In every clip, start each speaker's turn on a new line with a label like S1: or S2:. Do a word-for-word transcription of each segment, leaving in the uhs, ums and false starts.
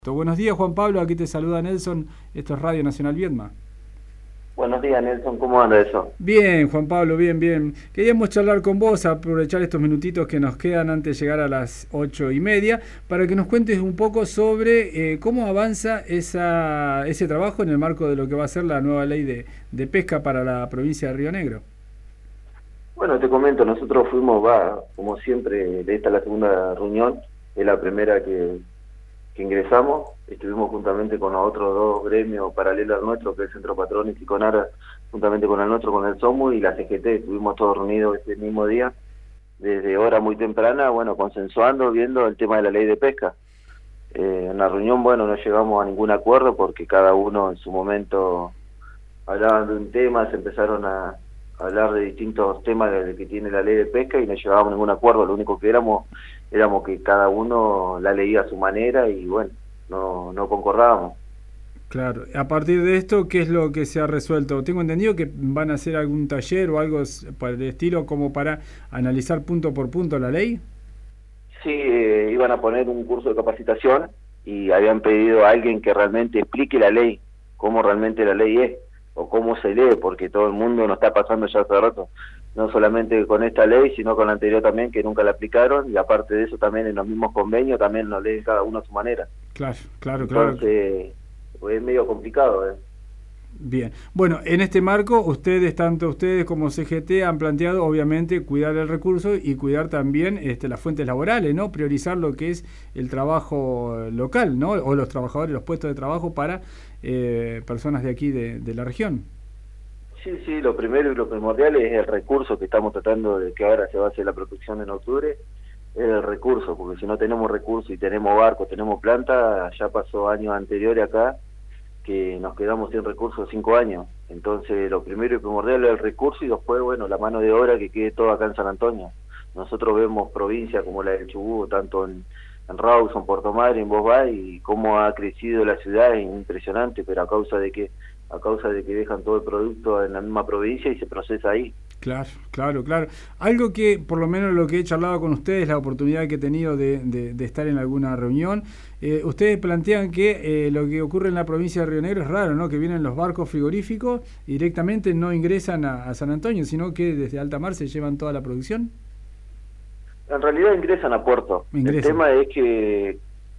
S1: Buenos días, Juan Pablo, aquí te saluda Nelson, esto es Radio Nacional Viedma.
S2: Buenos días, Nelson, ¿cómo anda eso?
S1: Bien, Juan Pablo, bien, bien. Queríamos charlar con vos, aprovechar estos minutitos que nos quedan antes de llegar a las ocho y media, para que nos cuentes un poco sobre eh, cómo avanza esa, ese trabajo en el marco de lo que va a ser la nueva ley de, de pesca para la provincia de Río Negro.
S2: Bueno, te comento, nosotros fuimos, va, como siempre, de esta la segunda reunión, es la primera que... que ingresamos, estuvimos juntamente con los otros dos gremios paralelos al nuestro, que es el Centro Patrones y Conara, juntamente con el nuestro, con el SOMU y la C G T, estuvimos todos reunidos ese mismo día, desde hora muy temprana, bueno, consensuando, viendo el tema de la ley de pesca. Eh, en la reunión, bueno, no llegamos a ningún acuerdo porque cada uno en su momento hablaban de un tema, se empezaron a hablar de distintos temas de que tiene la ley de pesca y no llegábamos a ningún acuerdo, lo único que éramos éramos que cada uno la leía a su manera y bueno, no, no concordábamos.
S1: Claro, a partir de esto, ¿qué es lo que se ha resuelto? Tengo entendido que van a hacer algún taller o algo por el estilo como para analizar punto por punto la ley.
S2: Sí, eh, iban a poner un curso de capacitación y habían pedido a alguien que realmente explique la ley, cómo realmente la ley es, o cómo se lee, porque todo el mundo nos está pasando ya hace rato, no solamente con esta ley, sino con la anterior también, que nunca la aplicaron, y aparte de eso también en los mismos convenios también lo leen cada uno a su manera.
S1: Claro, claro, claro.
S2: Entonces, pues es medio complicado, ¿eh?
S1: Bien, bueno, en este marco ustedes, tanto ustedes como C G T, han planteado obviamente cuidar el recurso y cuidar también este, las fuentes laborales, ¿no? Priorizar lo que es el trabajo local, ¿no? O los trabajadores, los puestos de trabajo para eh, personas de aquí de, de la región.
S2: Sí, sí, lo primero y lo primordial es el recurso que estamos tratando de que ahora se va a hacer la protección en octubre, es el recurso, porque si no tenemos recursos y tenemos barcos, tenemos planta, ya pasó años anteriores acá, que nos quedamos sin recursos cinco años. Entonces lo primero y primordial es el recurso y después, bueno, la mano de obra que quede todo acá en San Antonio. Nosotros vemos provincias como la del Chubut, tanto en, en Rawson, Puerto Madryn, en Bosbay, y cómo ha crecido la ciudad es impresionante, pero a causa de que a causa de que dejan todo el producto en la misma provincia y se procesa ahí.
S1: Claro, claro, claro. Algo que, por lo menos lo que he charlado con ustedes, la oportunidad que he tenido de, de, de estar en alguna reunión, eh, ustedes plantean que eh, lo que ocurre en la provincia de Río Negro es raro, ¿no? Que vienen los barcos frigoríficos y directamente no ingresan a, a San Antonio, sino que desde alta mar se llevan toda la producción.
S2: En realidad ingresan a puerto. Ingresan. El tema es que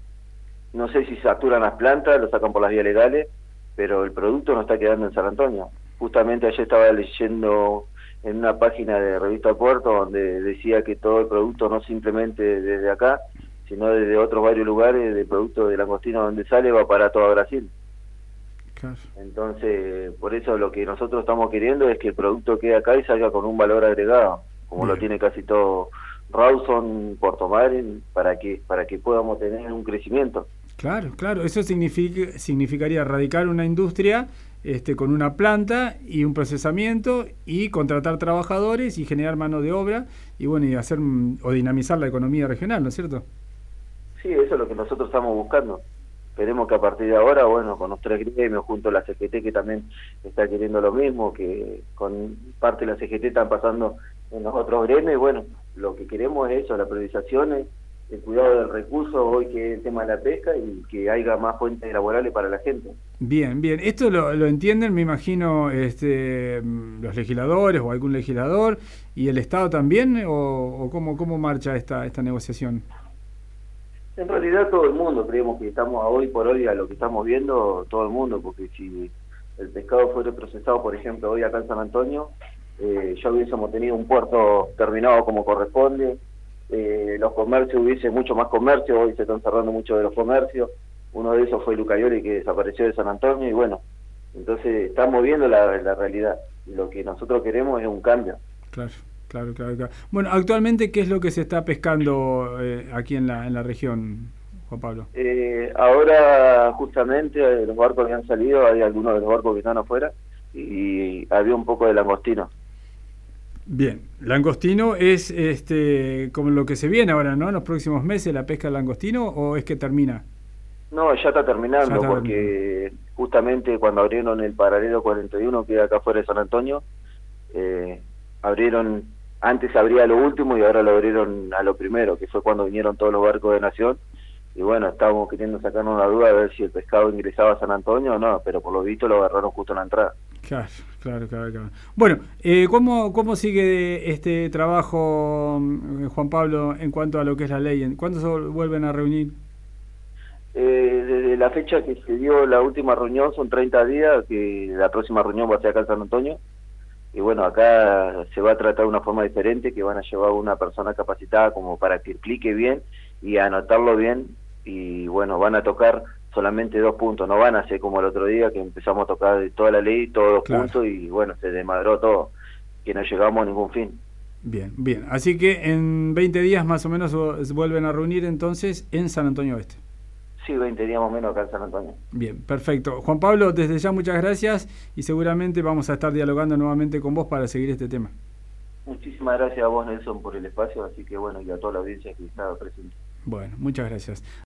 S2: no sé si saturan las plantas, lo sacan por las vías legales, pero el producto no está quedando en San Antonio. Justamente ayer estaba leyendo en una página de Revista Puerto donde decía que todo el producto no simplemente desde acá, sino desde otros varios lugares, del producto de langostino donde sale va para todo Brasil. Claro. Entonces, por eso lo que nosotros estamos queriendo es que el producto quede acá y salga con un valor agregado, como Bien. Lo tiene casi todo Rawson, Puerto Madryn, para que para que podamos tener un crecimiento.
S1: Claro, claro, eso significa, significaría erradicar una industria este, con una planta y un procesamiento y contratar trabajadores y generar mano de obra y bueno y hacer o dinamizar la economía regional, ¿no es cierto?
S2: Sí, eso es lo que nosotros estamos buscando. Esperemos que a partir de ahora, bueno, con los tres gremios, junto a la C G T que también está queriendo lo mismo, que con parte de la C G T están pasando en los otros gremios, y bueno, lo que queremos es eso, la priorización es el cuidado del recurso hoy que es el tema de la pesca y que haya más fuentes laborales para la gente.
S1: Bien, bien. Esto lo, lo entienden, me imagino, este, los legisladores o algún legislador y el Estado también, o, o cómo, cómo marcha esta, esta negociación.
S2: En realidad todo el mundo, creemos que estamos a hoy por hoy a lo que estamos viendo, todo el mundo, porque si el pescado fuera procesado, por ejemplo, hoy acá en San Antonio, eh, ya hubiésemos tenido un puerto terminado como corresponde. Eh, los comercios, hubiese mucho más comercio, hoy se están cerrando muchos de los comercios, uno de esos fue Lucayoli que desapareció de San Antonio y bueno, entonces estamos viendo la, la realidad y lo que nosotros queremos es un cambio.
S1: Claro, claro, claro, claro. Bueno, actualmente, ¿qué es lo que se está pescando eh, aquí en la, en la región, Juan Pablo?
S2: Eh, ahora justamente los barcos que han salido, hay algunos de los barcos que están afuera y había un poco de langostino.
S1: Bien, langostino es este como lo que se viene ahora, ¿no? En los próximos meses la pesca del langostino, ¿o es que termina?
S2: No, ya está terminando, ya está porque
S1: terminando.
S2: Justamente cuando abrieron el paralelo cuarenta y uno que es acá fuera de San Antonio, eh, abrieron, antes se abría lo último y ahora lo abrieron a lo primero, que fue cuando vinieron todos los barcos de Nación y bueno, estábamos queriendo sacarnos la duda de ver si el pescado ingresaba a San Antonio o no, pero por lo visto lo agarraron justo en la entrada.
S1: Claro, claro, claro, claro. Bueno, eh, ¿cómo, ¿cómo sigue este trabajo, Juan Pablo, en cuanto a lo que es la ley? ¿Cuándo se vuelven a reunir?
S2: Eh, desde la fecha que se dio la última reunión son treinta días, que la próxima reunión va a ser acá en San Antonio. Y bueno, acá se va a tratar de una forma diferente, que van a llevar a una persona capacitada como para que explique bien y anotarlo bien. Y bueno, van a tocar solamente dos puntos, no van a ser como el otro día que empezamos a tocar de toda la ley, todos los claro. puntos, y bueno, se desmadró todo, que no llegamos a ningún fin.
S1: Bien, bien. Así que en veinte días más o menos se vuelven a reunir entonces en San Antonio Oeste.
S2: Sí, veinte días más o menos acá en San Antonio.
S1: Bien, perfecto. Juan Pablo, desde ya muchas gracias y seguramente vamos a estar dialogando nuevamente con vos para seguir este tema.
S2: Muchísimas gracias a vos, Nelson, por el espacio, así que bueno, y a toda la audiencia que está presente.
S1: Bueno, muchas gracias.